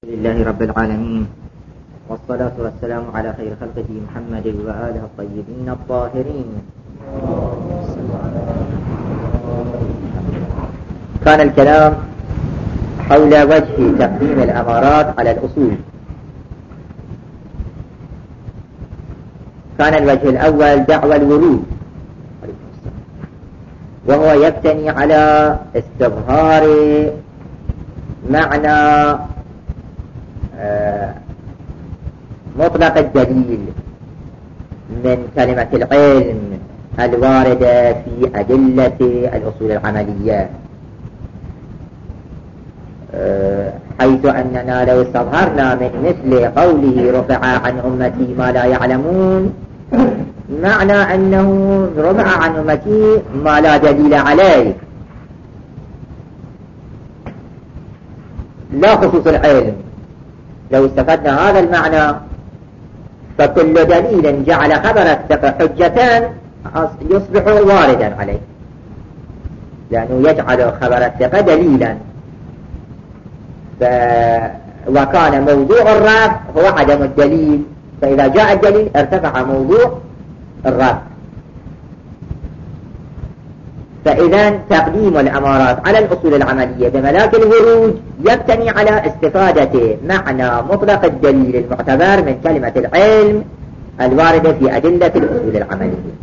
لله رب العالمين، والصلاة والسلام على خير خلقه محمد وآله الطيبين الطاهرين. كان الكلام حول وجه تقديم الأمارات على الأصول. كان الوجه الأول دعوى الورود، وهو يبتني على استظهار معنى مطلق الدليل من كلمة العلم الواردة في أدلة الأصول العملية، حيث أننا لو استظهرنا من مثل قوله رفع عن أمتي ما لا يعلمون، معنى أنه رفع عن أمتي ما لا دليل عليه، لا خصوص العلم. لو استفدنا هذا المعنى فكل دليل جعل خبر الثقة حجة يصبح واردا عليه، لأنه يجعل خبر الثقة دليلا. وكان موضوع الرفع هو عدم الدليل، فإذا جاء الدليل ارتفع موضوع الرفع. فإذا تقديم الأمارات على الأصول العملية بملاك الورود يبتني على استفادة معنى مطلق الدليل المعتبر من كلمة العلم الواردة في أدلة الأصول العملية.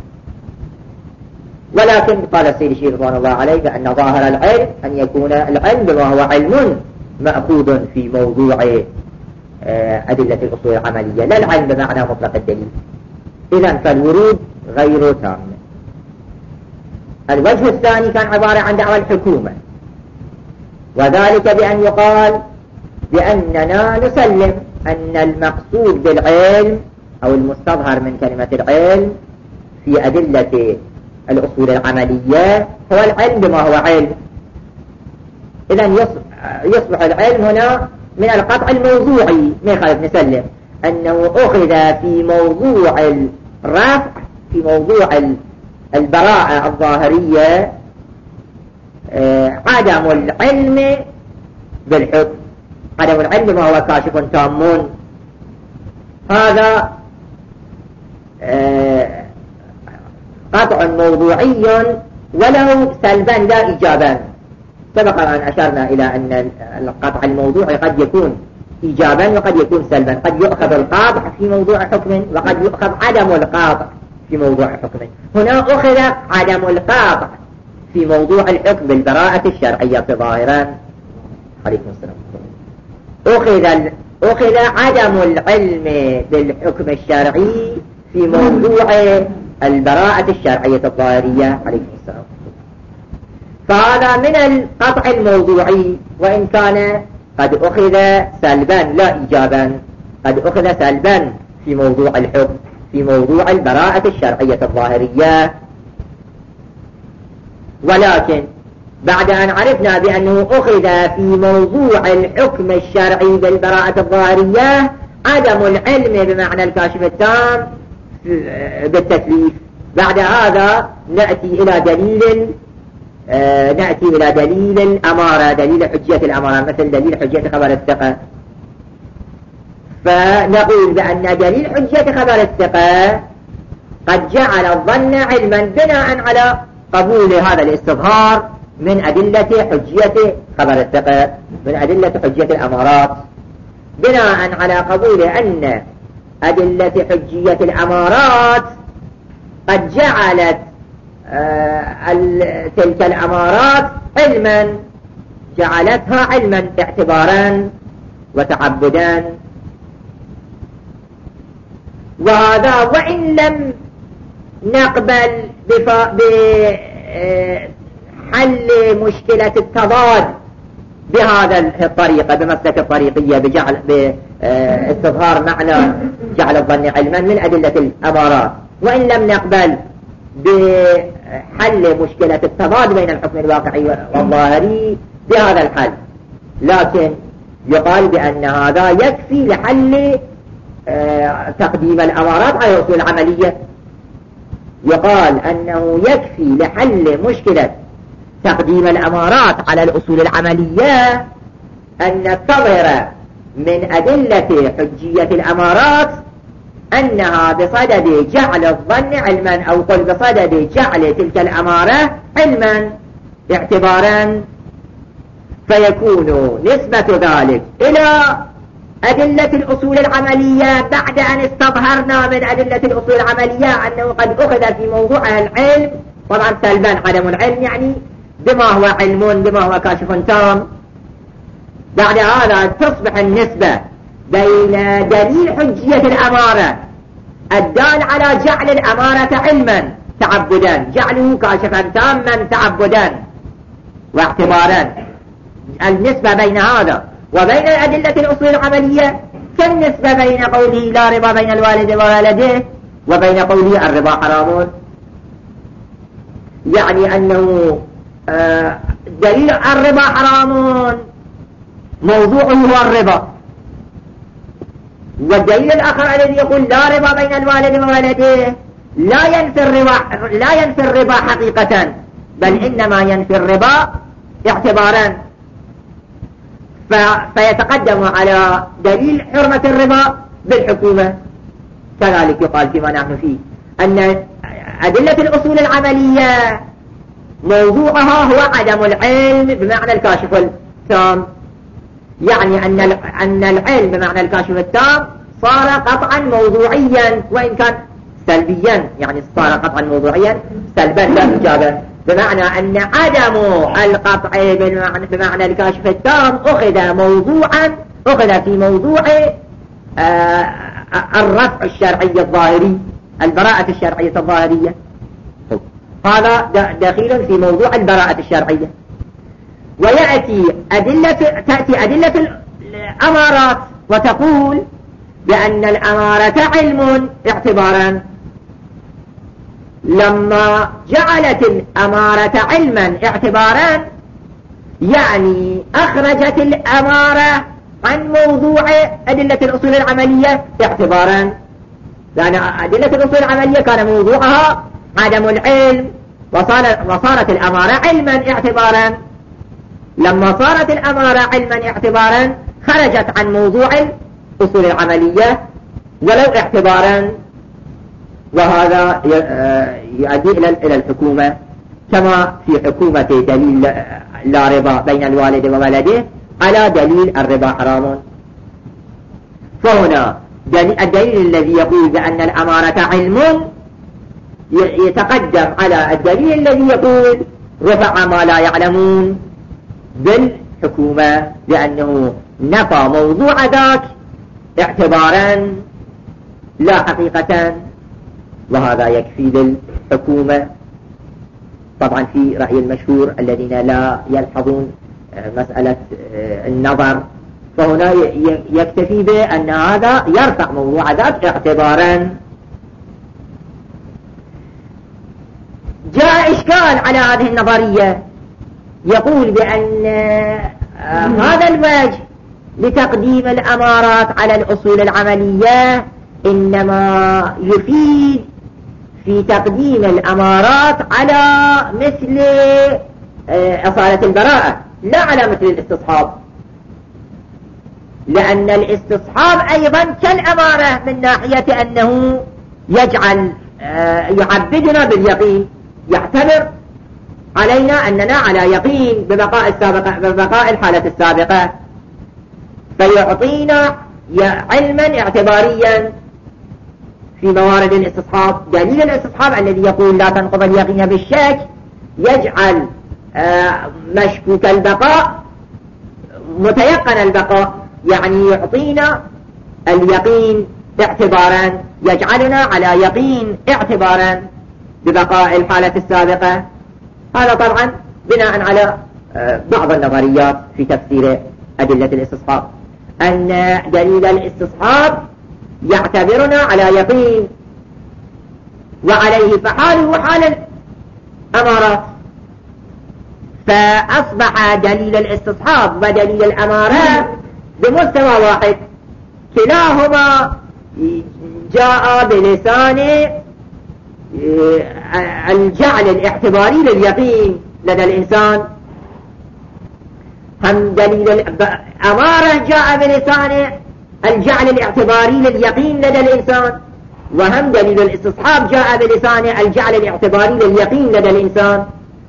ولكن قال السيد الشيخ رضوان الله عليه بأن ظاهر العلم أن يكون العلم بما هو علم مأخوذ في موضوع أدلة الأصول العملية، لا العلم بمعنى مطلق الدليل. إذن فالورود غير تام. الوجه الثاني كان عبارة عن دعوى الحكومة، وذلك بأن يقال بأننا نسلم أن المقصود بالعلم أو المستظهر من كلمة العلم في أدلة الأصول العملية هو العلم بما هو علم. إذن يصبح العلم هنا من القطع الموضوعي، ما يخالف نسلم أنه أخذ في موضوع الرفع، في موضوع البراءة الظاهرية، عدم العلم بالحكم، عدم العلم ما هو كاشف تام، هذا قطع موضوعي ولو سلبا لا إيجابا. سبق أن أشرنا إلى أن القطع الموضوعي قد يكون إيجابا وقد يكون سلبا، قد يؤخذ القاطع في موضوع حكم وقد يؤخذ عدم القاطع في موضوع حكم. هنا أخذ عدم القاطع في موضوع الحكم بالبراءة الشرعية ظاهرا. عليكم السلام. أخذ عدم العلم بالحكم الشرعي في موضوع البراءة الشرعية الظاهرية. عليكم السلام. فهذا من القطع الموضوعي، وإن كان قد أخذ سلبا لا إيجابا، قد أخذ سلبا في موضوع الحكم في موضوع البراءة الشرعية الظاهرية. ولكن بعد أن عرفنا بأنه أخذ في موضوع الحكم الشرعي بالبراءة الظاهرية عدم العلم بمعنى الكاشف التام بالتكليف، بعد هذا نأتي إلى دليل الأمارة، دليل حجية الأمارة، مثل دليل حجية خبر الثقة. فنقول بأن دليل حجية خبر الثقة قد جعل الظن علما بناء على قبول هذا الاستظهار من أدلة حجية خبر الثقة، من أدلة حجية الأمارات، بناء على قبول أن أدلة حجية الأمارات قد جعلت تلك الأمارات علما، جعلتها علما اعتبارا وتعبدا. وهذا وإن لم نقبل بحل مشكلة التضاد بهذا الطريقة، بمسلك الطريقية، باستظهار معنى جعل الظن علما من أدلة الأمارات، وإن لم نقبل بحل مشكلة التضاد بين الحكم الواقعي والظاهري بهذا الحل، لكن يقال بأن هذا يكفي لحل تقديم الأمارات على الأصول العملية. يقال أنه يكفي لحل مشكلة تقديم الأمارات على الأصول العملية أن نستظهر من أدلة حجية الأمارات أنها بصدد جعل الظن علما، أو قل بصدد جعل تلك الأمارة علما اعتبارا، فيكون نسبة ذلك إلى أدلة الأصول العملية بعد أن استظهرنا من أدلة الأصول العملية أنه قد أخذ في موضوعها العلم، طبعا سلبا عدم العلم يعني بما هو علم بما هو كاشف تام. بعد هذا تصبح النسبة بين دليل حجية الأمارة الدال على جعل الأمارة علما تعبدا، جعله كاشفا تاما تعبدا واعتبارا، النسبة بين هذا وبين الأدلة الأصول العملية كالنسبة بين قوله لا ربا بين الوالد وولده وبين قوله الربا حرام، يعني أنه دليل الربا حرام موضوعه هو الربا، والدليل الآخر الذي يقول لا ربا بين الوالد وولده لا ينفي الربا حقيقة، بل إنما ينفي الربا اعتبارا، فيتقدم على دليل حرمة الربا بالحكومة. كذلك يقال فيما نحن فيه أن أدلة الأصول العملية موضوعها هو عدم العلم بمعنى الكاشف التام، يعني أن العلم بمعنى الكاشف التام صار قطعا موضوعيا وإن كان سلبيا، يعني صار قطعا موضوعيا سلبا لا إيجابا، بمعنى أن عدم القطع بمعنى الكاشف التام أخذ في موضوع الرفع الشرعي الظاهري، البراءة الشرعية الظاهرية، هذا دخيل في موضوع البراءة الشرعية. ويأتي تأتي أدلة الأمارات وتقول بأن الأمارة علم اعتبارا، لما جعلت الأمارة علما اعتبارا يعني أخرجت الأمارة عن موضوع أدلة الأصول العملية اعتبارا، لأن أدلة الأصول العملية كان موضوعها عدم العلم وصارت الأمارة علما اعتبارا، لما صارت الأمارة علما اعتبارا خرجت عن موضوع الأصول العملية ولو اعتبارا، وهذا يؤدي إلى الحكومة، كما في حكومة دليل لا ربا بين الوالد وولده على دليل الربا حرام. فهنا الدليل الذي يقول بأن الأمارة علم يتقدم على الدليل الذي يقول رفع ما لا يعلمون بالحكومة، لأنه نفى موضوع ذاك اعتبارا لا حقيقة، وهذا يكفي للحكومة. طبعا في رأي المشهور الذين لا يلحظون مسألة النظر، فهنا يكتفي بأن هذا يرفع موضوع ذاك اعتبارا. جاء إشكال على هذه النظرية، يقول بأن هذا الوجه لتقديم الأمارات على الأصول العملية إنما يفيد في تقديم الأمارات على مثل أصالة البراءة لا على مثل الاستصحاب، لأن الاستصحاب أيضا كالأمارة من ناحية أنه يجعل يعبدنا باليقين، يعتبر علينا أننا على يقين ببقاء الحالة السابقة، فيعطينا علما اعتباريا في موارد الاستصحاب. دليل الاستصحاب الذي يقول لا تنقض اليقين بالشك يجعل مشكوك البقاء متيقن البقاء، يعني يعطينا اليقين اعتبارا، يجعلنا على يقين اعتبارا ببقاء الحالة السابقة. هذا طبعا بناء على بعض النظريات في تفسير أدلة الاستصحاب، أن دليل الاستصحاب يعتبرنا على يقين وعليه فحاله حال الأمارات، فأصبح دليل الاستصحاب ودليل الأمارات بمستوى واحد، كلاهما جاء بلسان الجعل الاعتباري لليقين لدى الإنسان. هم دليل الأمارة جاء بلسان الجعل الاعتباري لليقين لدى الإنسان، وهم دليل الاستصحاب جاء بلسان الجعل الاعتباري لليقين لدى الإنسان.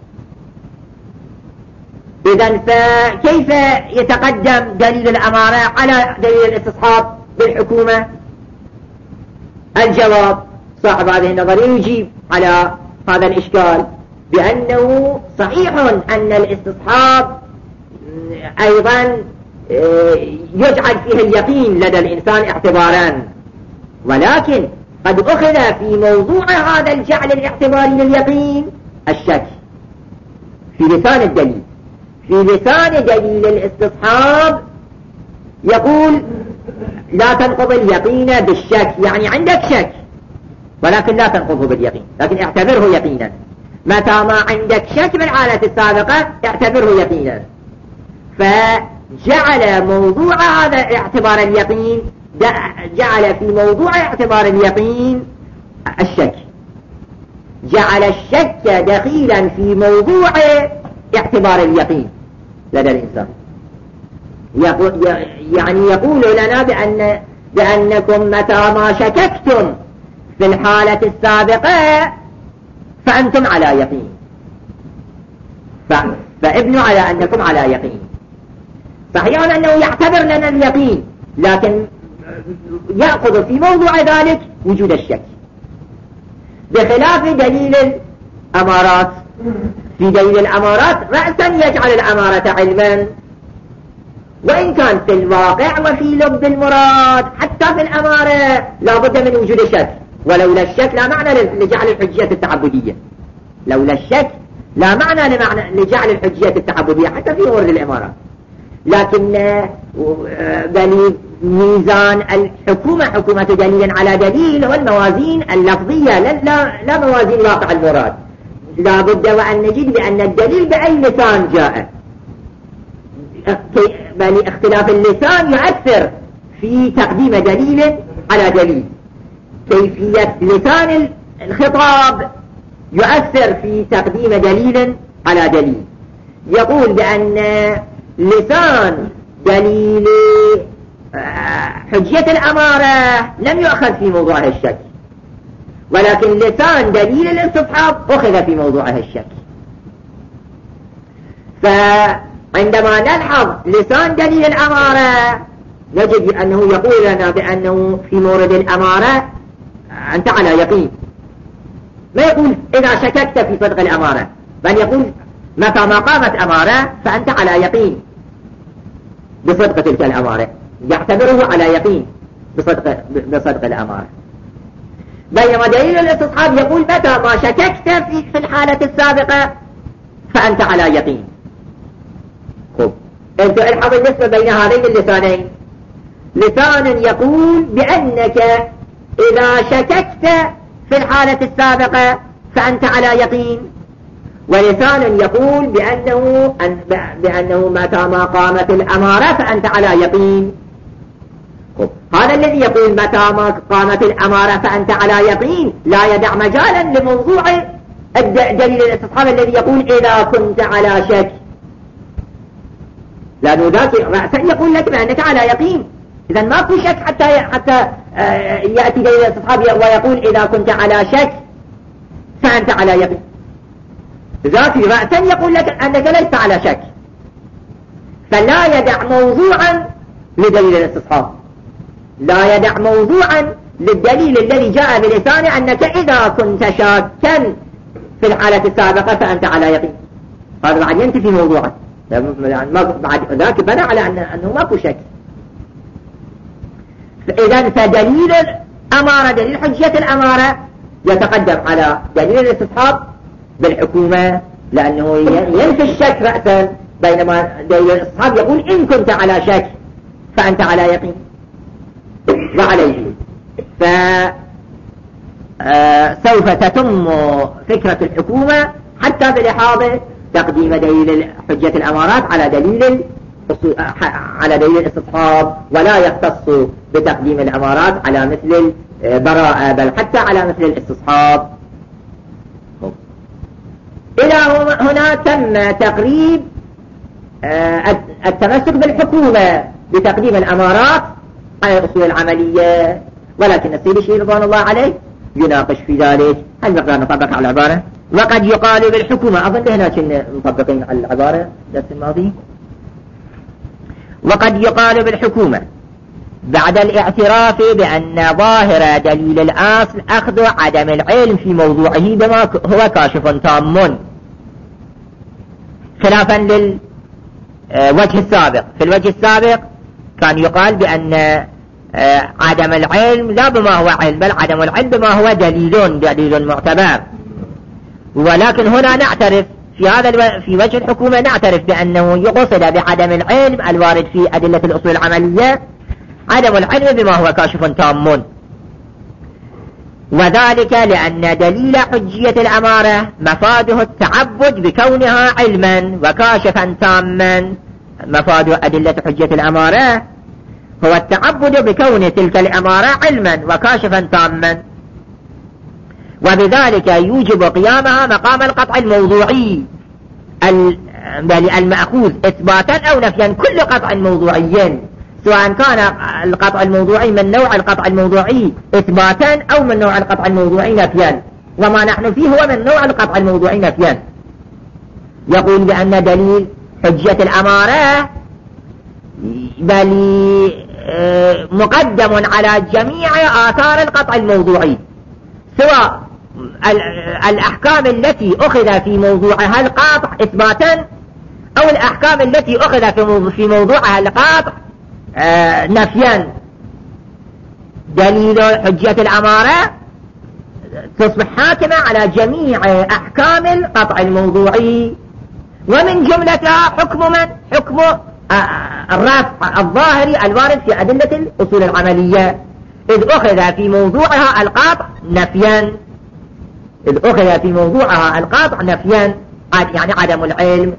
إذن فكيف يتقدم دليل الأمارة على دليل الاستصحاب بالحكومة؟ الجواب صاحب هذه النظرية يجيب على هذا الإشكال بأنه صحيح أن الاستصحاب أيضا يجعل فيه اليقين لدى الإنسان اعتبارا، ولكن قد أخذ في موضوع هذا الجعل الاعتباري لليقين الشك في لسان الدليل. في لسان دليل الاستصحاب يقول لا تنقض اليقين بالشك، يعني عندك شك ولكن لا تنقضه باليقين، لكن اعتبره يقينا. متى ما عندك شك بالحالة السابقة اعتبره يقينا. فجعل موضوع هذا اعتبار اليقين، جعل في موضوع اعتبار اليقين الشك، جعل الشك دخيلا في موضوع اعتبار اليقين لدى الإنسان. يعني يقول لنا بأنكم متى ما شككتم في الحالة السابقة فأنتم على يقين، فابنوا على أنكم على يقين. صحيح أنه يعتبر لنا اليقين، لكن يأخذ في موضوع ذلك وجود الشك، بخلاف دليل الأمارات. في دليل الأمارات رأسا يجعل الأمارة علما، وإن كان في الواقع وفي لب المراد حتى في الأمارة لا بد من وجود الشك، ولولا الشك لا معنى لجعل الحجية التعبدية، لولا الشك لا معنى لجعل الحجية التعبدية حتى في ورد الإمارات. لكن بل ميزان الحكومة حكومة دليل على دليل والموازين اللفظية لا موازين واقع المراد. لا بد وأن نجد بأن الدليل بأي لسان جاء، بل اختلاف اللسان يؤثر في تقديم دليل على دليل. كيفية لسان الخطاب يؤثر في تقديم دليل على دليل. يقول بأن لسان دليل حجية الأمارة لم يؤخذ في موضوعها الشك، ولكن لسان دليل الاستصحاب أخذ في موضوعها الشك. فعندما نلحظ لسان دليل الأمارة نجد أنه يقول لنا بأنه في مورد الأمارة أنت على يقين، ما يقول إذا شككت في صدق الأمارة، بل يقول متى ما قامت أمارة فأنت على يقين بصدق تلك الأمارة، يعتبره على يقين بصدق الأمارة. بينما دليل الاستصحاب يقول متى ما شككت في الحالة السابقة فأنت على يقين. خب انتوا الحظ النسبة بين هذين اللسانين، لسان يقول بأنك إذا شككت في الحالة السابقة فأنت على يقين، ولسان يقول بأنه متى ما قامت الأمارة فأنت على يقين. هذا الذي يقول متى ما قامت الأمارة فأنت على يقين لا يدع مجالا لموضوع دليل الاستصحاب الذي يقول إذا كنت على شك، لأنه ذاك رأسا يقول لك بأنك على يقين. إذن ماكو شك حتى يأتي دليل الاستصحاب ويقول إذا كنت على شك فأنت على يقين. ذاك رأسا يقول لك أنك ليس على شك، فلا يدع موضوعا لدليل الاستصحاب، لا يدع موضوعا للدليل الذي جاء بلسان أنك إذا كنت شاكا في الحالة السابقة فأنت على يقين. هذا بعد ينتفي موضوعا، بعد ذاك بنى على أنه ماكو شك. إذن فدليل الأمارة دليل حجية الأمارة يتقدم على دليل الاستصحاب بالحكومة، لأنه ينفي الشك رأسا، بينما دليل الاستصحاب يقول إن كنت على شك فأنت على يقين. وعليه فسوف تتم فكرة الحكومة حتى بلحاظ تقديم دليل حجية الأمارات على دليل الاستصحاب، ولا يختص بتقديم الأمارات على مثل البراءة بل حتى على مثل الاستصحاب. إلى هنا تم تقريب التمسك بالحكومة بتقديم الأمارات على الأصول العملية. ولكن السيد الشيخ رضوان الله عليه يناقش في ذلك هل نقدر نطبق على العبارة. وقد يقال بالحكومة، أظن هنا كنا مطبقين على العبارة الدرس الماضي. وقد يقال بالحكومة بعد الاعتراف بأن ظاهر دليل الأصل أخذ عدم العلم في موضوعه بما هو كاشف تام، خلافا للوجه السابق. في الوجه السابق كان يقال بأن عدم العلم لا بما هو علم، بل عدم العلم بما هو دليل معتبر. ولكن هنا نعترف في وجه الحكومة نعترف بأنه يقصد بعدم العلم الوارد في أدلة الأصول العملية عدم العلم بما هو كاشف تام، وذلك لأن دليل حجية الأمارة مفاده التعبد بكونها علما وكاشفا تاما. مفاد أدلة حجية الأمارة هو التعبد بكون تلك الأمارة علما وكاشفا تاما، وبذلك يوجب قيامها مقام القطع الموضوعي المأخوذ إثباتا أو نفيا. كل قطع موضوعي سواء كان القطع الموضوعي من نوع القطع الموضوعي إثباتا أو من نوع القطع الموضوعي نفيا، وما نحن فيه هو من نوع القطع الموضوعي نفيا. يقول بأن دليل حجية الأمارة بل مقدم على جميع آثار القطع الموضوعي، سواء الأحكام التي أخذ في موضوعها القاطع إثباتا أو الأحكام التي أخذ في موضوعها القاطع نفيا. دليل حجية الأمارة تصبح حاكمة على جميع أحكام القطع الموضوعي، ومن جملتها حكم الرفع الظاهري الوارد في أدلة الأصول العملية، إذ أخذ في موضوعها القاطع نفيا، يعني عدم العلم.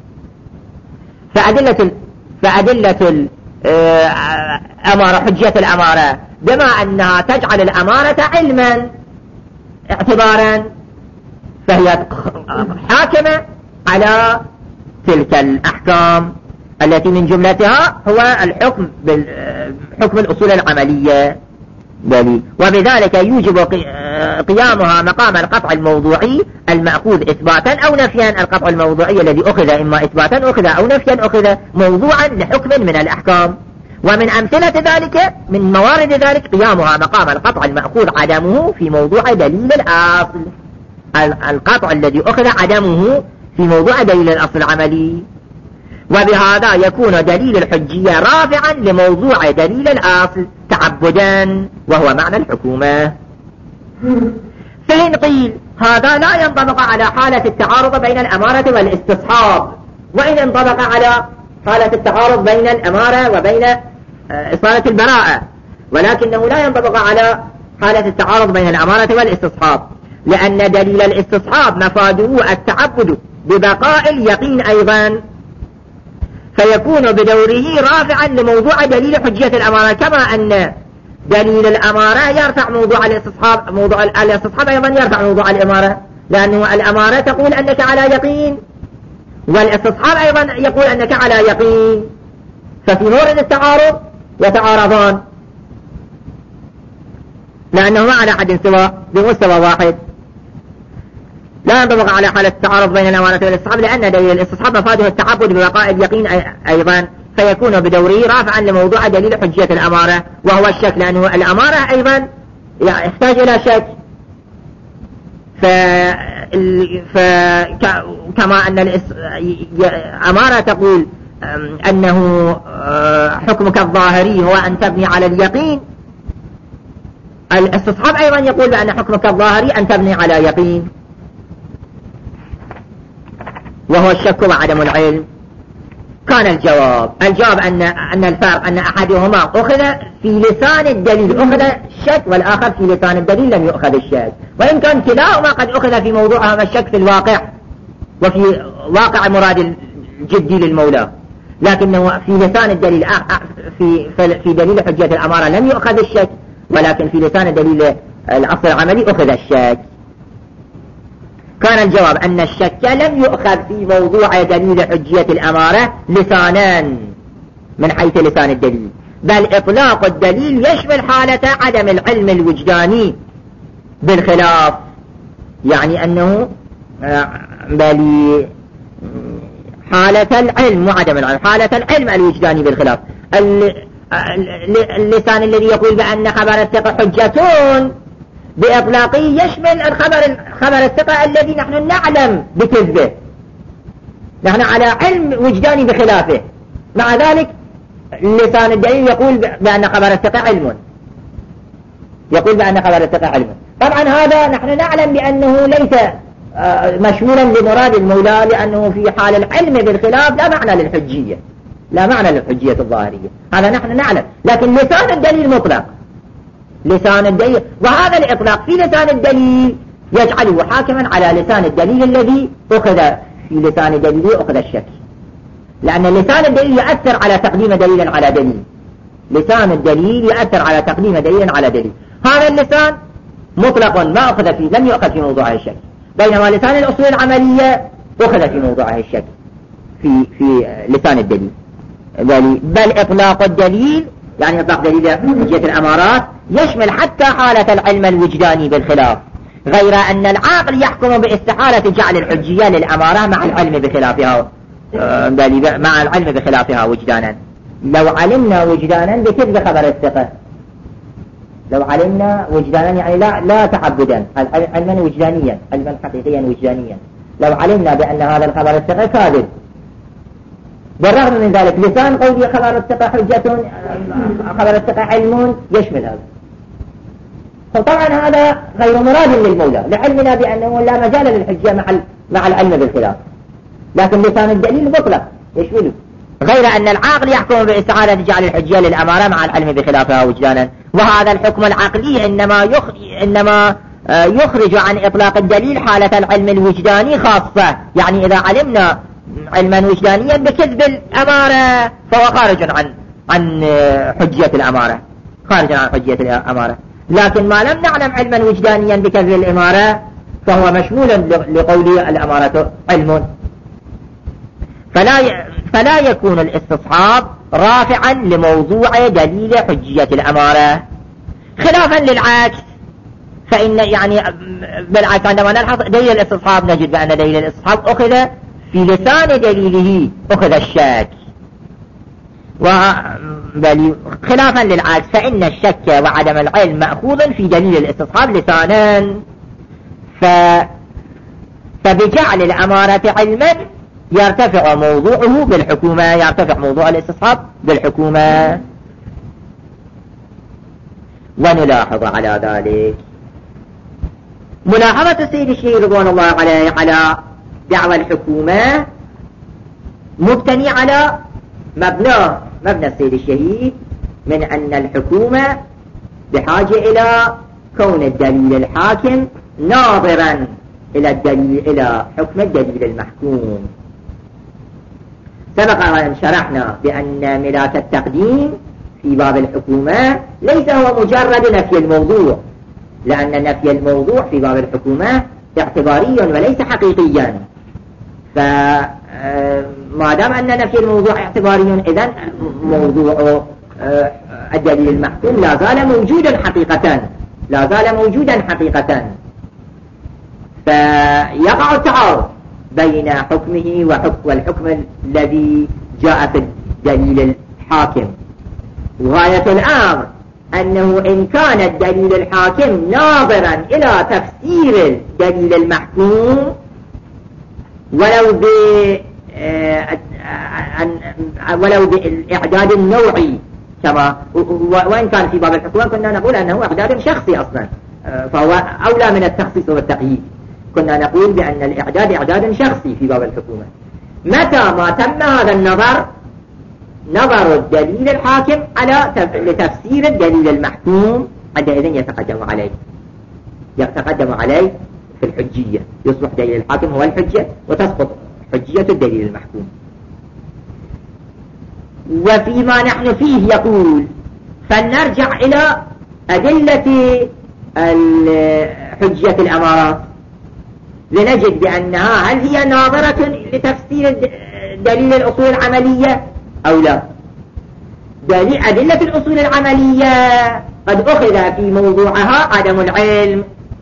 فأدلة الأمارة حجية الأمارة بما أنها تجعل الأمارة علما اعتبارا فهي حاكمة على تلك الأحكام التي من جملتها هو الحكم حكم الأصول العملية، وبذلك يوجب قيامها مقام القطع الموضوعي المأخوذ إثباتا أو نفيا. القطع الموضوعي الذي أخذ إما إثباتا أخذ أو نفيا أخذ موضوعا لحكم من الأحكام. ومن أمثلة ذلك من موارد ذلك قيامها مقام القطع المأخوذ عدمه في موضوع دليل الأصل، القطع الذي أخذ عدمه في موضوع دليل الأصل العملي، وبهذا يكون دليل الحجية رافعا لموضوع دليل الأصل تعبدا، وهو معنى الحكومة. فإن قيل هذا لا ينطبق على حالة التعارض بين الأمارة والاستصحاب، وإن انطبق على حالة التعارض بين الأمارة وبين إصالة البراءة، ولكنه لا ينطبق على حالة التعارض بين الأمارة والاستصحاب، لأن دليل الاستصحاب مفاده التعبد ببقاء اليقين أيضا، فيكون بدوره رافعا لموضوع دليل حجية الأمارة، كما أن دليل الأمارة يرفع موضوع الاستصحاب، موضوع الاستصحاب أيضا يرفع موضوع الأمارة، لأنه الأمارة تقول أنك على يقين، والاستصحاب أيضا يقول أنك على يقين، ففي مورد التعارض يتعارضان لأنهما على حد سواء بمستوى واحد. لا ينطبق على حالة التعارض بين الأمارة والاستصحاب، لأن دليل الاستصحاب مفاده التعبد ببقاء اليقين أيضا، فيكون بدوره رافعا لموضوع دليل حجية الأمارة وهو الشك، لأنه الأمارة أيضا يحتاج إلى شك. كما أن الأمارة تقول أنه حكمك الظاهري هو أن تبني على اليقين، الاستصحاب أيضا يقول بأن حكمك الظاهري أن تبني على يقين، وهو الشك وعدم العلم. كان الجواب أن الفرق أن أحدهما أخذ في لسان الدليل أخذ الشك، والآخر في لسان الدليل لم يؤخذ الشك، وإن كان كلاهما قد أخذ في موضوعهما الشك في الواقع وفي واقع مراد الجدي للمولى، لكنه في لسان الدليل في دليل حجية الأمارة لم يؤخذ الشك، ولكن في لسان دليل الأصل العملي أخذ الشك. كان الجواب أن الشك لم يؤخذ في موضوع دليل حجية الأمارة لسانان من حيث لسان الدليل، بل إطلاق الدليل يشمل حالة عدم العلم الوجداني بالخلاف، يعني أنه بل حالة العلم وعدم العلم، حالة العلم الوجداني بالخلاف. اللسان الذي يقول بأن خبر الثقة حجة بإطلاقه يشمل خبر الثقة الذي نحن نعلم بكذبه، نحن على علم وجداني بخلافه، مع ذلك لسان الدليل يقول بأن خبر الثقة علم، يقول بأن خبر الثقة علم. طبعا هذا نحن نعلم بأنه ليس مشمولا لمراد المولى، لأنه في حال العلم بالخلاف لا معنى للحجية، لا معنى للحجية الظاهرية، هذا نحن نعلم. لكن لسان الدليل مطلق، لسان الدليل، وهذا الإطلاق في لسان الدليل يجعله حاكما على لسان الدليل الذي أخذ، في لسان الدليل أخذ الشك، لأن لسان الدليل يؤثر على تقديم دليل على دليل، لسان الدليل يؤثر على تقديم دليل على دليل. هذا اللسان مطلق ما أخذ فيه، لم يؤخذ في موضوعه الشك، بينما لسان الأصول العملية أخذ في موضوعه الشك في لسان الدليل. بل إطلاق الدليل يعني إطلاق دليل حجية الأمارات يشمل حتى حالة العلم الوجداني بالخلاف، غير أن العاقل يحكم باستحالة جعل الحجية للأمارة مع العلم بخلافها، مع العلم بخلافها وجدانا. لو علمنا وجدانا بكذب خبر الثقة، لو علمنا وجدانا يعني لا تعبدا، علما وجدانيا، علما حقيقيا وجدانيا، لو علمنا بأن هذا الخبر الثقة كاذب، بالرغم من ذلك لسان قولي خبر الثقة حجة، خبر الثقة علم، يشمل هذا. فطبعا هذا غير مراد للمولى، لعلمنا بأنه لا مجال للحجة مع العلم بالخلاف، لكن لسان الدليل مطلق يشمله، غير أن العاقل يحكم باستعارة جعل الحجية للأمارة مع العلم بخلافها وجدانا. وهذا الحكم العقلي إنما يخرج عن إطلاق الدليل حالة العلم الوجداني خاصة، يعني إذا علمنا علما وجدانيا بكذب الأمارة فهو خارج عن حجية الأمارة، خارج عن حجية الأمارة. لكن ما لم نعلم علما وجدانيا بكذب الأمارة فهو مشمول لقول الأمارة علم، فلا يكون الاستصحاب رافعا لموضوع دليل حجية الأمارة، خلافا للعكس. فإن يعني بالعكس عندما نلحظ دليل الاستصحاب نجد بأن دليل الاستصحاب أخذ في لسان دليله أخذ الشك، خلافا للعكس فإن الشك وعدم العلم مأخوذ في دليل الاستصحاب لسانان. فبجعل الأمارة علما يرتفع موضوعه بالحكومة، يرتفع موضوع الاستصحاب بالحكومة. ونلاحظ على ذلك ملاحظة السيد الشهيد رضوان الله عليه على دعوى الحكومة مبتني على مبنى السيد الشهيد من أن الحكومة بحاجة إلى كون الدليل الحاكم ناظرا إلى حكم الدليل المحكوم. سبق أن شرحنا بأن ملاك التقديم في باب الحكومة ليس هو مجرد نفي الموضوع، لأن نفي الموضوع في باب الحكومة اعتباري وليس حقيقيا، فما دام أن نفي الموضوع اعتباري إذن موضوع الدليل المحكوم لا زال موجودا حقيقة، لا زال موجودا حقيقة. فيقع التعارض بين حكمه والحكم الذي جاء في الدليل الحاكم. وغاية الأمر أنه إن كان الدليل الحاكم ناظرا إلى تفسير الدليل المحكوم ولو بالإعداد النوعي، كما وإن كان في باب الحكومة كنا نقول أنه إعداد شخصي أصلا، فهو أولى من التخصيص والتقييد، كنا نقول بأن الإعداد إعداد شخصي في باب الحكومة. متى ما تم هذا النظر، نظر الدليل الحاكم لتفسير الدليل المحكوم، عندئذ يتقدم عليه في الحجية، يصبح دليل الحاكم هو الحجة وتسقط حجية الدليل المحكوم. وفيما نحن فيه يقول فلنرجع إلى أدلة حجية الأمارات، لنجد بأنها هل هي ناظرة لتفسير دليل الأصول العملية أو لا. دليل أدلة الأصول العملية قد أخذ في موضوعها عدم العلم،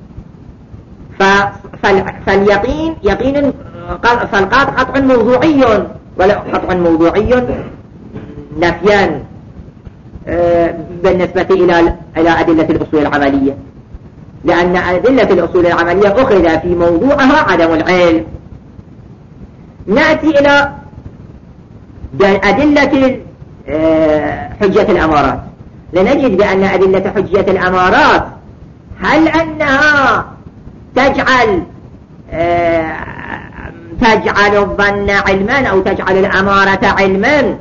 فاليقين يقين، فالقاطع قطع موضوعي، ولا قطع موضوعي نفيا بالنسبة إلى أدلة الأصول العملية، لأن أدلة الأصول العملية أخذ في موضوعها عدم العلم. نأتي إلى أدلة حجية الأمارات، لنجد بأن أدلة حجية الأمارات هل أنها تجعل الظن علما أو تجعل الأمارة علما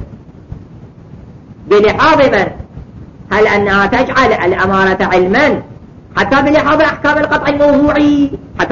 بلحاظ من؟ هل أنها تجعل الأمارة علما حتى بلحاظ أحكام القطع الموضوعي،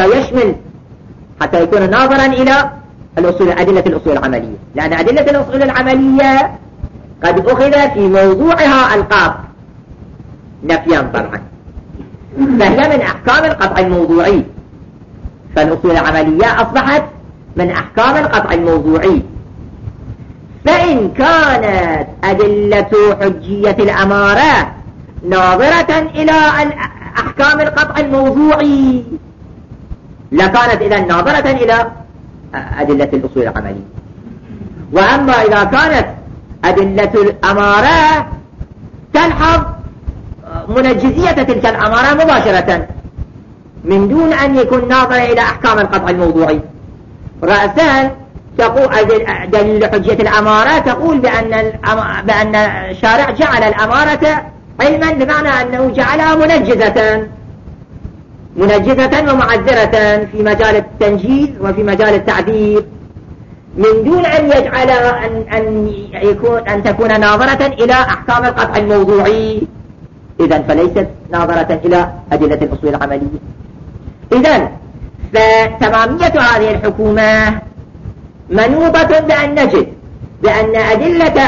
حتى يكون ناظرا إلى أدلة الأصول العملية، لأن أدلة الأصول العملية قد أخذ في موضوعها القاطع نفيا طبعا، فهي من أحكام القطع الموضوعي، فالأصول العملية أصبحت من أحكام القطع الموضوعي. فإن كانت أدلة حجية الأمارة ناظرة إلى أحكام القطع الموضوعي لكانت إذا ناظرة إلى أدلة الأصول العملية. وأما إذا كانت أدلة الأمارة تلحظ منجزية تلك الأمارة مباشرة من دون أن يكون ناظر إلى أحكام القطع الموضوعي، رأسا تقول دليل حجية الأمارة تقول بأن الشارع جعل الأمارة علما، بمعنى أنه جعلها منجزة ومعذرة في مجال التنجيز وفي مجال التعذير، من دون أن يجعلها أن تكون ناظرة إلى أحكام القطع الموضوعي. إذن فليست ناظرة إلى أدلة الأصول العملية. إذن فتمامية هذه الحكومة منوطة بأن نجد بأن أدلة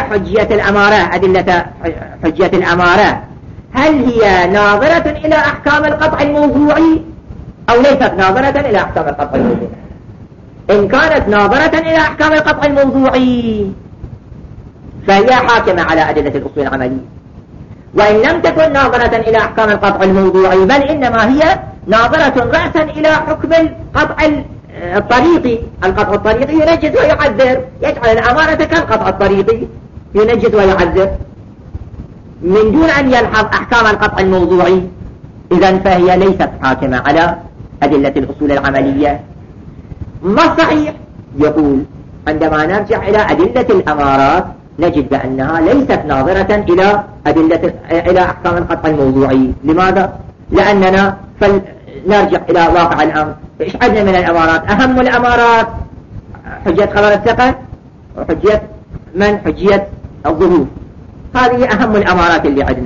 حجية الأمارة هل هي ناظرة إلى أحكام القطع الموضوعي أو ليست ناظرة إلى أحكام القطع الموضوعي. إن كانت ناظرة إلى أحكام القطع الموضوعي فهي حاكمة على أدلة الأصول العملية، وإن لم تكن ناظرة إلى أحكام القطع الموضوعي بل إنما هي ناظرة رأسا إلى حكم القطع الطريقي. القطع الطريقي ينجز ويعذر، يجعل الأمارة كالقطع الطريقي ينجز ويعذر من دون أن يلحظ أحكام القطع الموضوعي. إذن فهي ليست حاكمة على أدلة الأصول العملية. ما الصحيح؟ يقول عندما نرجع إلى أدلة الأمارات نجد بأنها ليست ناظرة إلى أحكام القطع الموضوعي. لماذا؟ لأننا نرجع إلى واقع الأمر. إيش عندنا من الأمارات؟ أهم الأمارات حجية خبر الثقة وحجية حجية الظهور، هذه أهم الأمارات اللي عندنا.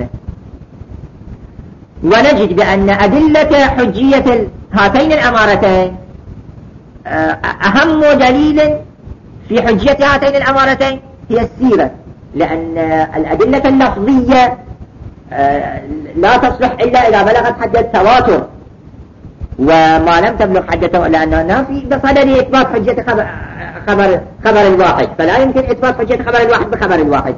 ونجد بأن أدلة حجية هاتين الأمارتين أهم دليل في حجية هاتين الأمارتين هي السيرة، لأن الأدلة اللفظية لا تصلح إلا إذا بلغت حد التواتر، وما لم تبلغ حد التواتر لأنها في بصدد إثبات حجية خبر الواحد، فلا يمكن إثبات حجية خبر الواحد بخبر الواحد.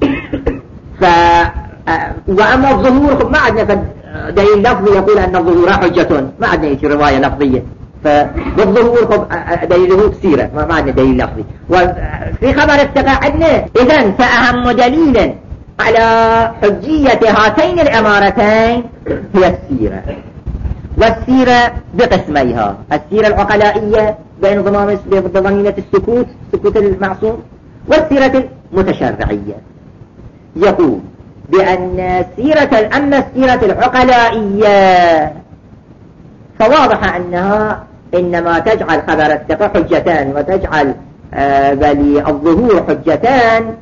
وأما الظهور ما عندنا دليل لفظي يقول أن الظهور حجة، ما عندنا يجي رواية لفظية. فالظهور دليله سيرة، ما عندنا دليل لفظي. وفي خبر الثقة عندنا. إذن فأهم دليل على حجية هاتين الأمارتين هي السيرة. والسيرة بقسميها: السيرة العقلائية بضمينة السكوت، سكوت المعصوم، والسيرة المتشرعية. يقول بأن أما السيرة العقلائية فواضح أنها إنما تجعل خبر الثقة حجتان وتجعل بل الظهور حجتان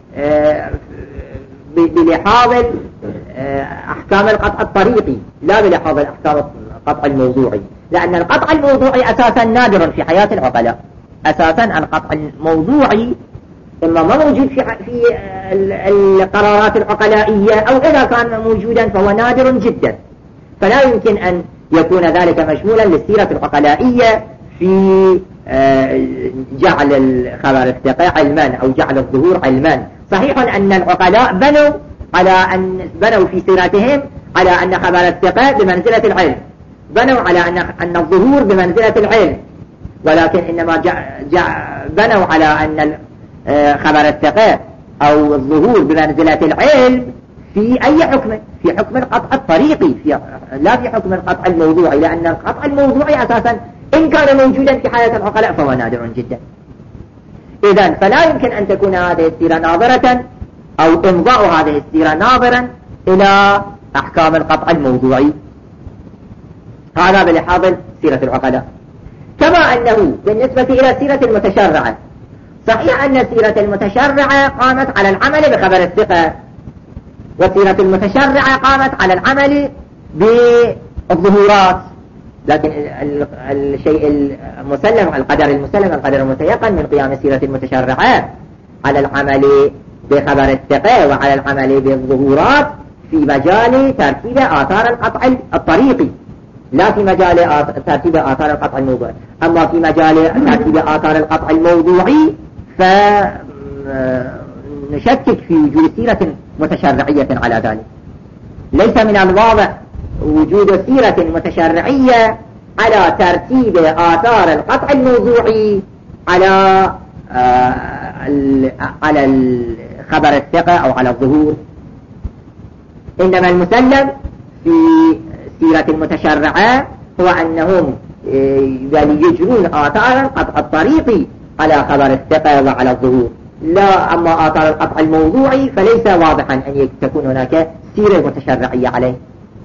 بلحاظ أحكام القطع الطريقي لا بلحاظ أحكام القطع الموضوعي، لأن القطع الموضوعي أساسا نادر في حياة العقلاء. أساسا القطع الموضوعي إما ما موجود في القرارات العقلائية، أو إذا كان موجودا فهو نادر جدا، فلا يمكن أن يكون ذلك مشمولا للسيرة العقلائية في جعل الخبر الثقة علما أو جعل الظهور علما. صحيح أن العقلاء بنوا في سيرتهم على أن خبر الثقة بمنزلة العلم، بنوا على أن الظهور بمنزلة العلم، ولكن إنما بنوا على أن خبر الثقة أو الظهور بمنزلة العلم في أي حكم؟ في حكم القطع الطريقي، لا في حكم القطع الموضوعي، لأن القطع الموضوعي أساسا إن كان موجودا في حياة العقلاء فهو نادر جدا. إذن فلا يمكن أن تكون هذه السيرة ناظرة أو إمضاء هذه السيرة ناظرا إلى أحكام القطع الموضوعي. هذا بلحاظ سيرة العقلاء. كما أنه بالنسبة إلى سيرة المتشرعة، صحيح أن سيرة المتشرعة قامت على العمل بخبر الثقة، وسيرة المتشرعة قامت على العمل بالظهورات، لكن الشيء المسلم، القدر المسلم، القدر المتيقن من قيام سيرة المتشرعة على العمل بخبر الثقة وعلى العمل بالظهورات في مجال ترتيب آثار القطع الطريقي، لا في مجال ترتيب آثار القطع الموضوعي. أما في مجال ترتيب آثار القطع الموضوعي فنشكك في وجود سيرة متشرعية على ذلك. ليس من الواضح وجود سيرة متشرعية على ترتيب آثار القطع الموضوعي على الخبر الثقة أو على الظهور. إنما المسلم في سيرة المتشرعة هو أنهم يجرون آثار القطع الطريقي على خبر الثقة وعلى الظهور، لا أما آثار القطع الموضوعي فليس واضحا أن تكون هناك سيرة متشرعية عليه.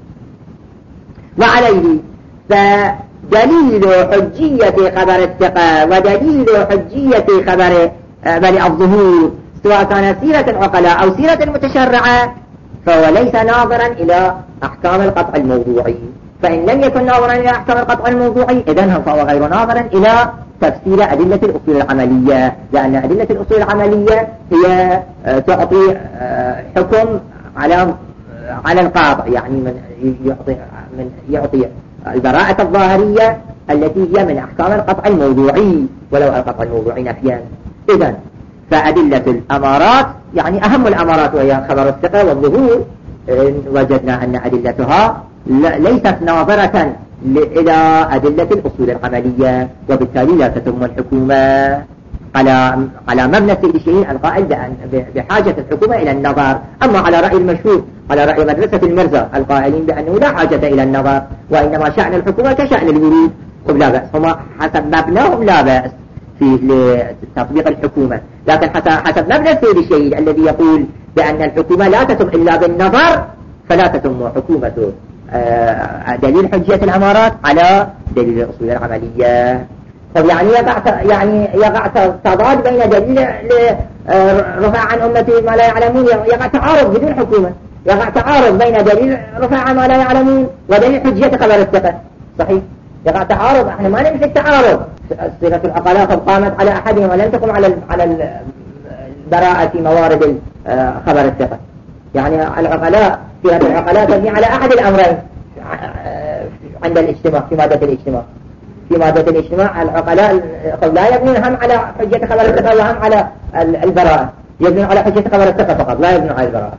وعليه فدليل حجية خبر الثقة ودليل حجية خبر بل الظهور سواء كان سيرة العقلاء أو سيرة المتشرعة فهو ليس ناظرا إلى أحكام القطع الموضوعي. فإن لم يكن ناظرا إلى أحكام القطع الموضوعي إذن فهو غير ناظرا إلى تفسير أدلة الأصول العملية، لأن أدلة الأصول العملية هي تعطي حكم على القاطع، يعني من يعطي البراءة الظاهرية التي هي من أحكام القطع الموضوعي ولو القطع الموضوعي نفيا. إذن فأدلة الأمارات يعني أهم الأمارات وهي خبر الثقة والظهور وجدنا أن أدلتها ليست ناظرة إلى أدلة الأصول العملية، وبالتالي لا تتم الحكومة على مبنى السيد الشهير القائل بحاجة الحكومة إلى النظر. أما على رأي المشهور، على رأي مدرسة المرزا القائلين بأنه لا حاجة إلى النظر وإنما شأن الحكومة كشأن الورود، قل لا بأس، هما حسب مبناهم لا بأس في تطبيق الحكومة، لكن حسب مبنى السيد الشهير الذي يقول بأن الحكومة لا تتم إلا بالنظر فلا تتم حكومة دليل حجية الأمارات على دليل الأصول العملية. طب يعني يقع تضاد بين دليل رفع عن أمتي ما لا يعلمون، يقع تعارض بدون حكومة، يقع تعارض بين دليل رفع عن ما لا يعلمون ودليل حجية خبر الثقة. صحيح يقع تعارض، احنا ما نمشي التعارض. صيغة العقلاء قد قامت على أحدهم ولم تقم على البراءة في موارد خبر الثقة. يعني العقلاء صيغة العقلاء تبني على أحد الأمرين عند الاجتماع في مادة الاجتماع. في مادة الاجتماع العقلاء لا يبنون هم على حجة خبر الثقة وهم على البراءة، يبنون على حجة خبر الثقة فقط، لا يبنون على البراءة.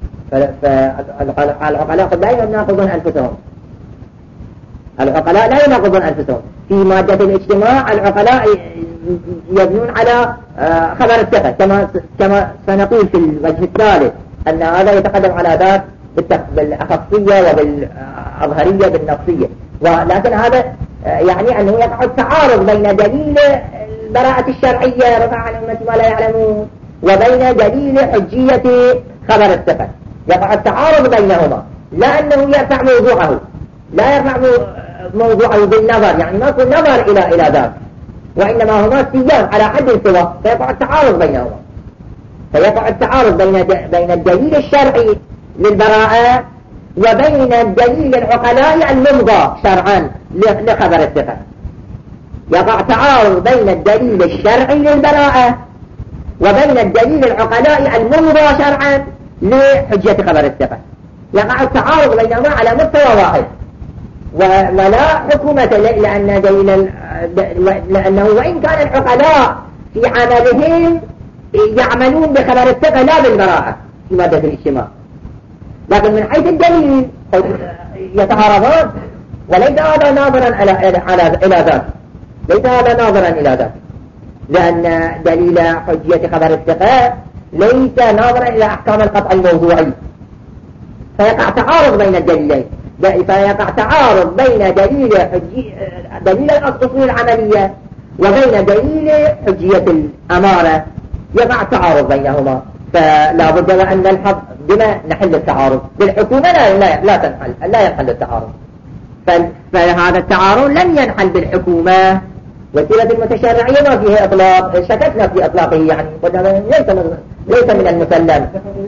فالعقلاء قد لا يناقضون أنفسهم، العقلاء لا يناقضون أنفسهم. في مادة الاجتماع العقلاء يبنون على خبر الثقة كما سنقول في الوجه الثالث أن هذا يتقدم على ذات بالأخصية وبالأظهرية بالنصية، ولكن هذا يعني أنه يقع التعارض بين دليل البراءة الشرعية رفع عن أمة ما لا يعلمون وبين دليل حجية خبر الثقة. يقع التعارض بينهما، لا أنه يرفع موضوعه، لا يرفع موضوعه بالنظر، يعني ما يكون نظر إلى ذلك، وإنما هما سيان على حد سواء، فيقع التعارض بينهما. فيقع التعارض بين الدليل الشرعي للبراءة وبين الدليل العقلاء الممضى شرعا لخبر الثقة. يقع تعارض بين الدليل الشرعي للبراءة وبين الدليل العقلاء الممضى شرعا لحجة خبر الثقة. يقع التعارض بينهما على مستوى واحد ولا حكومة، لأن دليل لأنه وإن كان العقلاء في عملهم يعملون بخبر الثقة لا بالبراءة في مادة الاجتماع، لكن من حيث الدليل يتعارضان، وليس هذا ناظرا إلى ذلك، ليس هذا ناظرا إلى ذلك، لأن دليل حجية خبر الثقة ليس ناظرا إلى أحكام القطع الموضوعي، فيقع تعارض بين الدليلين، فيقع تعارض بين دليل الأصول العملية وبين دليل حجية الأمارة، يقع تعارض بينهما، فلا بد وأن نلحظ بما نحل التعارض. بالحكومة لا ينحل التعارض، فهذا التعارض لم ينحل بالحكومة، وسيلة المتشرعية ما فيها إطلاق، شككنا في إطلاقه، يعني قلنا ليس من المسلم.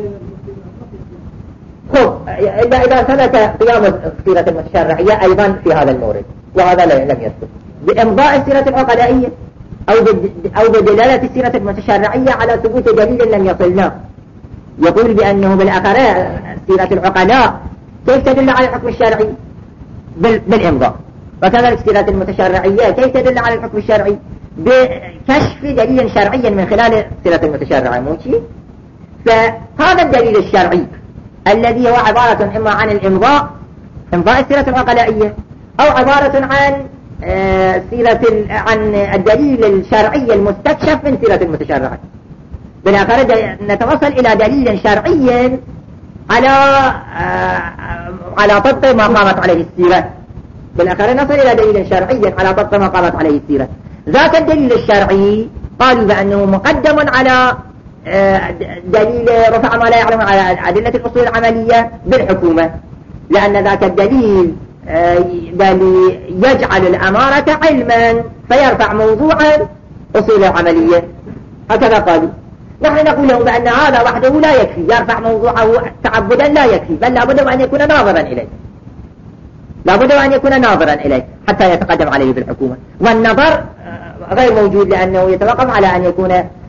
إلا إذا ثبت قيام السيرة المتشرعية أيضا في هذا المورد، وهذا لم يثبت بإمضاء السيرة العقلائية أو بدلالة السيرة المتشرعية على ثبوت دليل لم يصلنا. يقول بأنه بالأخرى سيرة العقلاء كيف تدل على الحكم الشرعي؟ بالإمضاء. وكذلك السيرة المتشرعية كيف تدل على الحكم الشرعي؟ بكشف دليل شرعي من خلال السيرة المتشرعة. موشي؟ فهذا الدليل الشرعي الذي هو عبارة إما عن إمضاء السيرة العقلائية، أو عبارة عن الدليل الشرعي المستكشف من سيرة المتشرعة. بالآخر نتوصل إلى دليل شرعي على طبق ما قامت عليه السيرة. بالآخر نصل إلى دليل شرعي على طبق ما قامت عليه السيرة. ذاك الدليل الشرعي قالوا بأنه مقدم على دليل رفع ما لا يعلم على أدلة الأصول العملية بالحكومة، لأن ذاك الدليل يجعل الأمارة علما فيرفع موضوع أصول العملية. هكذا قالوا. نحن نقول لهم بأن هذا وحده لا يكفي، يرفع موضوعه تعبدا لا يكفي، بل لابد أن يكون ناظرا إليه، لابد أن يكون ناظرا إليه حتى يتقدم عليه بالحكومة. والنظر غير موجود، لأنه يتوقف على أن يكون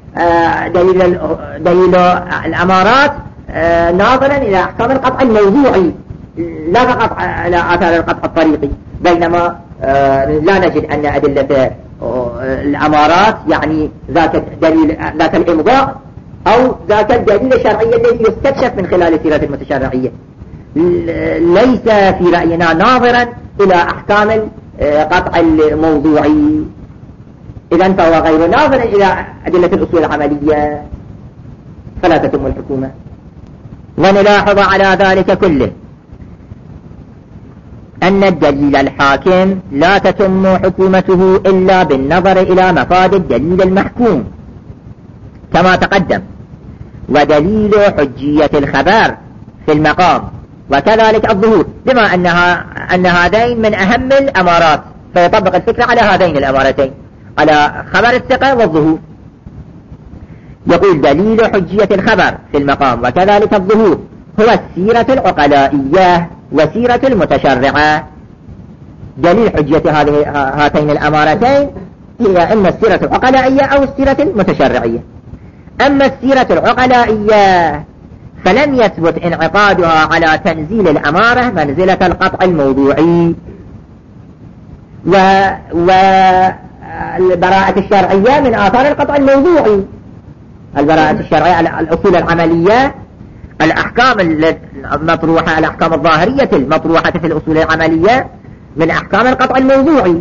دليل الأمارات ناظرا إلى أحكام القطع الموضوعي لا فقط على آثار القطع الطريقي، بينما لا نجد أن أدلة الأمارات يعني ذاك الإمضاء أو ذاك الدليل الشرعي الذي يستكشف من خلال السيرة المتشرعية ليس في رأينا ناظرا إلى أحكام القطع الموضوعي. إذن فهو غير ناظر إلى أدلة الأصول العملية، فلا تتم الحكومة. ونلاحظ على ذلك كله أن الدليل الحاكم لا تتم حكومته إلا بالنظر إلى مفاد الدليل المحكوم كما تقدم، ودليل حجية الخبر في المقام، وكذلك الظهور، بما أن هذين من أهم الأمارات، فيطبق الفكرة على هذين الأمارتين، على خبر الثقة والظهور. يقول دليل حجية الخبر في المقام وكذلك الظهور هو السيرة العقلائية وسيرة المتشرعة. دليل حجية هاتين الأمارتين هي إما السيرة العقلائية أو السيرة المتشرعية. أما السيرة العقلائية فلم يثبت انعقادها على تنزيل الأمارة منزلة القطع الموضوعي، والبراءة الشرعية من آثار القطع الموضوعي. البراءة الشرعية على الأصول العملية، الأحكام المطروحة، الأحكام الظاهرية المطروحة في الأصول العملية من أحكام القطع الموضوعي.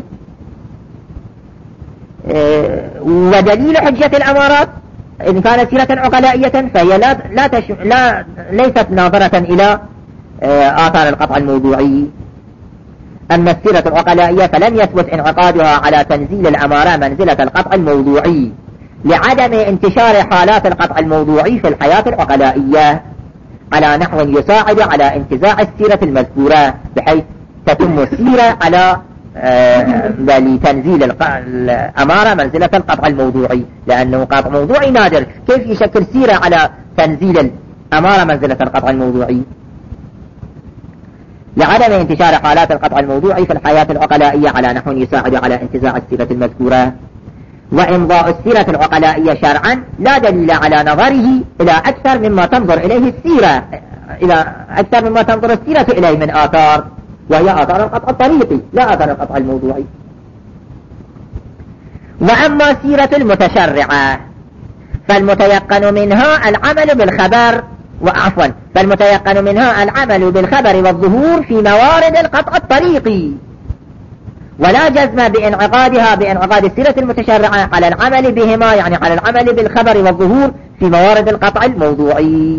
ودليل حجة الأمارات إن كانت سيرة عقلائية فهي ليست ناظرة إلى آثار القطع الموضوعي. أما السيرة العقلائية فلم يثبت انعقادها على تنزيل الأمارة منزلة القطع الموضوعي لعدم انتشار حالات القطع الموضوعي في الحياة العقلائية على نحو يساعد على انتزاع السيرة المذكورة، بحيث تتم السيرة على لتنزيل الأمارة منزلة القطع الموضوعي، لأنه قطع موضوعي نادر، كيف يشكل سيرة على تنزيل الأمارة منزلة القطع الموضوعي؟ لعدم انتشار حالات القطع الموضوعي في الحياة العقلائية على نحو يساعد على انتزاع السيرة المذكورة. وإمضاء السيرة العقلائية شرعا لا دليل على نظره إلى أكثر مما تنظر إليه السيرة، إلى أكثر مما تنظر السيرة إليه من آثار، وهي آثار القطع الطريقي لا آثار القطع الموضوعي. وأما سيرة المتشرعة فالمتيقن منها العمل بالخبر فالمتيقن منها العمل بالخبر والظهور في موارد القطع الطريقي، ولا جزم بانعقاد السيرة المتشرعة على العمل بهما، يعني على العمل بالخبر والظهور في موارد القطع الموضوعي.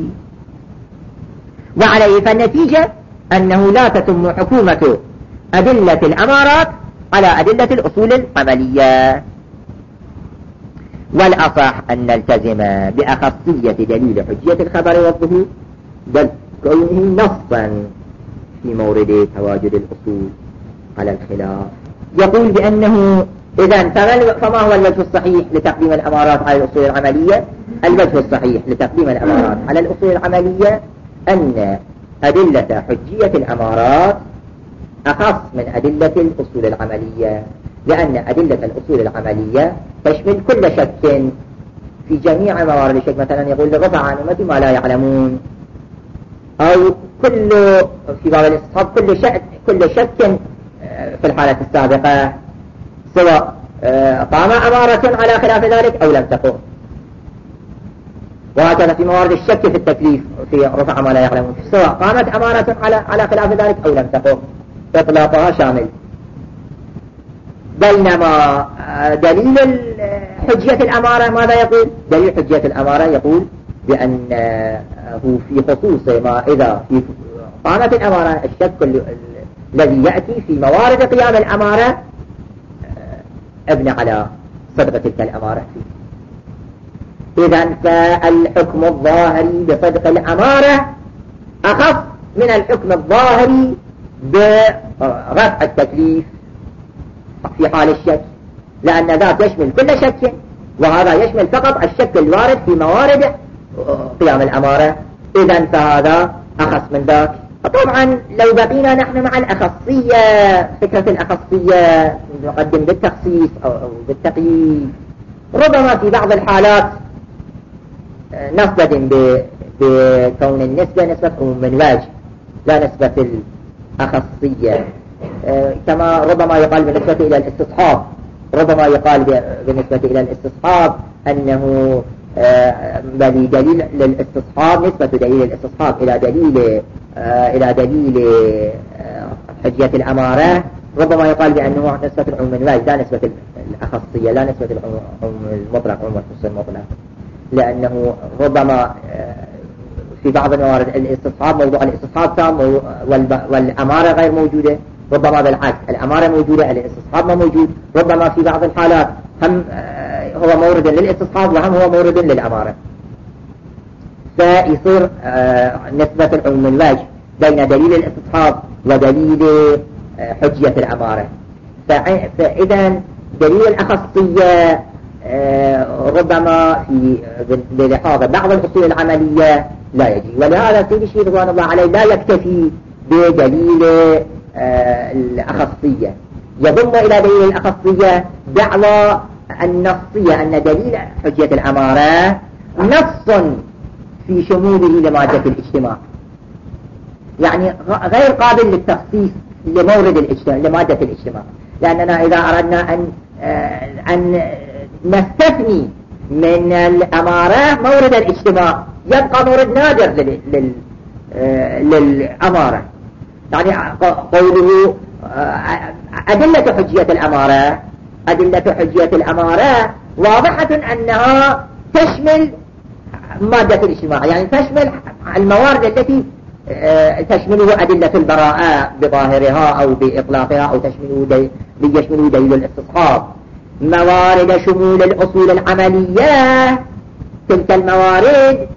وعليه فالنتيجة أنه لا تتم حكومة أدلة الأمارات على أدلة الأصول العملية. والأصح أن نلتزم بأخصية دليل حجية الخبر والظهور بل كونه نصا في مورد تواجد الأصول على الخلاف. يقول بأنه إذن فما هو الوجه الصحيح لتقديم الأمارات على الأصول العملية؟ الوجه الصحيح لتقديم الأمارات على الأصول العملية أن أدلة حجية الأمارات أخص من أدلة الأصول العملية، لأن أدلة الأصول العملية تشمل كل شك في جميع موارد الشك. مثلا يقول لرفع عن أمتي ما لا يعلمون، أو في باب الاستصحاب كل شك في الحالة السابقة، سواء قام أمارة على خلاف ذلك أو لم تقم. وهكذا في موارد الشك في التكليف في رفع ما لا يعلمون، سواء قامت أمارة على خلاف ذلك أو لم تقم، إطلاقها شامل. بينما دليل حجية الأمارة ماذا يقول؟ دليل حجية الأمارة يقول بأنه في خصوص ما إذا قامت الأمارة الشك الذي يأتي في موارد قيام الأمارة ابن على صدق تلك الأمارة فيه. إذن فالحكم الظاهري بصدق الأمارة أخف من الحكم الظاهري برفع التكليف في حال الشك، لأن ذاك يشمل كل شك، وهذا يشمل فقط الشك الوارد في موارد قيام الأمارة. إذن فهذا أخص من ذاك. طبعا لو بقينا نحن مع الأخصية، فكرة الأخصية نقدم بالتخصيص أو بالتقييد، ربما في بعض الحالات نصدم بكون النسبة نسبة من وجه لا نسبة الأخصية، كما ربما يقال بالنسبة إلى الاستصحاب، ربما يقال بالنسبة إلى الاستصحاب أنه دليل للاستصحاب، نسبة دليل الاستصحاب إلى دليل حجية الأمارة، ربما يقال بأنه نسبة العموم من واجد لا نسبة الأخصية، لا نسبة العموم المطلق، عموم الخصوص المطلق، لأنه ربما في بعض الموارد الاستصحاب موضوع الاستصحاب تام والأمارة غير موجودة، ربما بالعكس الأمارة موجودة الاستصحاب ما موجود، ربما في بعض الحالات هم هو مورد للاستصحاب وهم هو مورد للأمارة، فيصير نسبة العموم الوجه بين دليل الاستصحاب ودليل حجية الأمارة. فإذا دليل الأخصية ربما في للحاظ بعض الأصول العملية لا يجي، ولهذا سيدي الشيخ رضوان الله عليه لا يكتفي بدليل الأخصية، يضم إلى دليل الأخصية دعوى النصية أن دليل حجية الأمارة نص في شموله لمادة الاجتماع، يعني غير قابل للتخصيص لمادة الاجتماع، لأننا إذا أردنا أن نستثني من الأمارة مورد الاجتماع يبقى مورد نادر للأمارة، يعني قوله أدلة حجية الأمارة واضحة أنها تشمل مادة الاجتماع، يعني تشمل الموارد التي تشمله أدلة البراءة بظاهرها أو بإطلاقها، أو يشمله دليل الاستصحاب. موارد شمول الأصول العملية تلك الموارد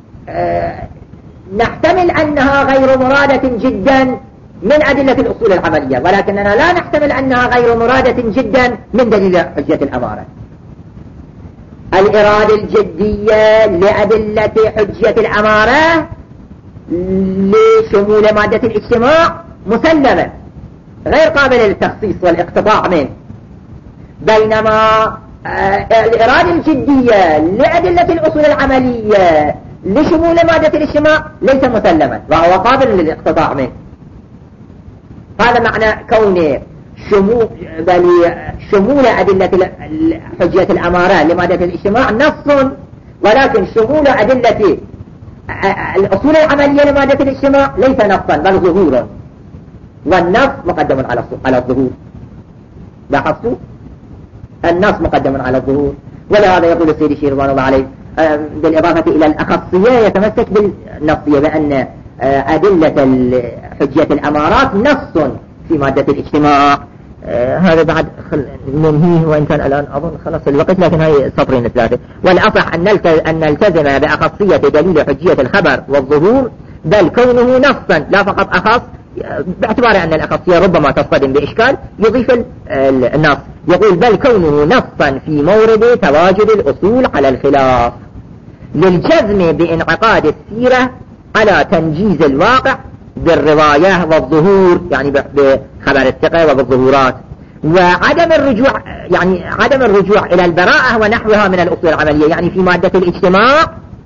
نحتمل أنها غير مرادة جدا من أدلة الأصول العملية، ولكننا لا نحتمل أنها غير مرادة جدا من دليل حجية الأمارة. الإرادة الجدية لأدلة حجية الأمارة لشمول مادة الاجتماع مسلمة غير قابلة للتخصيص والاقتطاع منه، بينما الإرادة الجدية لأدلة الأصول العملية لشمول مادة الاجتماع ليس مسلما وهو قابل للاقتطاع منه. هذا معنى كون شمول أدلة حجية الأمارة لمادة الاجتماع نص، ولكن شمول أدلة الأصول العملية لمادة الاجتماع ليس نصا بل ظهورا، والنص مقدم على الظهور. لاحظتوا؟ النص مقدم على الظهور. ولهذا يقول السيد الشيخ رضوان الله عليه بالإضافة إلى الأخصية يتمسك بالنصية، بأن أدلة حجية الأمارات نص في مادة الاجتماع. هذا بعد ننهيه، وإن كان الآن أظن خلص الوقت، لكن هاي سطرين ثلاثة. والأصح أن نلتزم بأخصية دليل حجية الخبر والظهور، بل كونه نصا لا فقط أخص، باعتبار أن الأخصية ربما تصطدم بإشكال يضيف النص. يقول بل كونه نصا في مورد تواجد الأصول على الخلاف، للجزم بانعقاد السيرة على تنجيز الواقع بالرواية والظهور، يعني بخبر الثقة وبالظهورات، وعدم الرجوع، يعني عدم الرجوع إلى البراءة ونحوها من الأصول العملية، يعني في مادة الاجتماع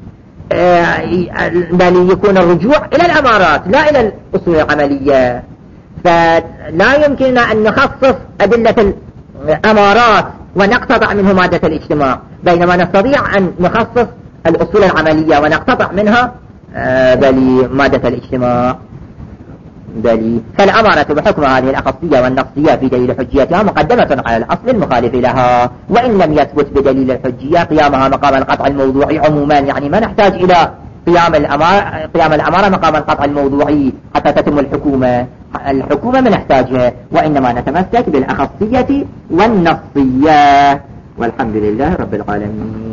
بل يكون الرجوع إلى الأمارات لا إلى الأصول العملية. فلا يمكننا أن نخصص أدلة الأمارات ونقتطع منه مادة الاجتماع، بينما نستطيع أن نخصص الأصول العملية ونقتطع منها بل مادة الاجتماع. فالأمارة بحكم هذه الأخصية والنصية في دليل حجيتها مقدمة على الأصل المخالف لها، وإن لم يثبت بدليل الحجية قيامها مقام القطع الموضوعي عموما، يعني ما نحتاج إلى قيام الأمارة مقام القطع الموضوعي حتى تتم الحكومة ما نحتاجها، وإنما نتمسك بالأخصية والنصية. والحمد لله رب العالمين.